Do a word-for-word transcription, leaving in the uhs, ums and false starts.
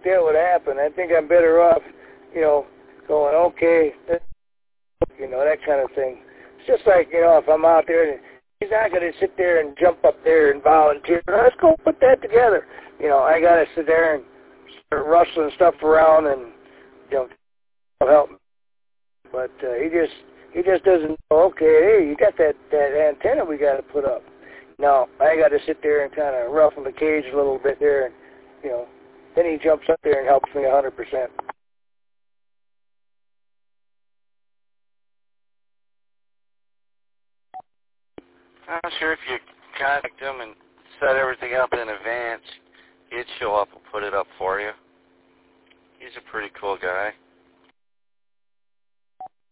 that would happen. I think I'm better off, you know, going, okay, you know, that kind of thing. It's just like, you know, if I'm out there and he's not going to sit there and jump up there and volunteer. Let's go put that together. You know, I got to sit there and start rustling stuff around and, you know, help. But uh, he just he just doesn't know, okay, hey, you got that, that antenna we got to put up. No, I got to sit there and kind of ruffle the cage a little bit there. And, you know, then he jumps up there and helps me one hundred percent. I'm sure if you contact him and set everything up in advance, he'd show up and put it up for you. He's a pretty cool guy.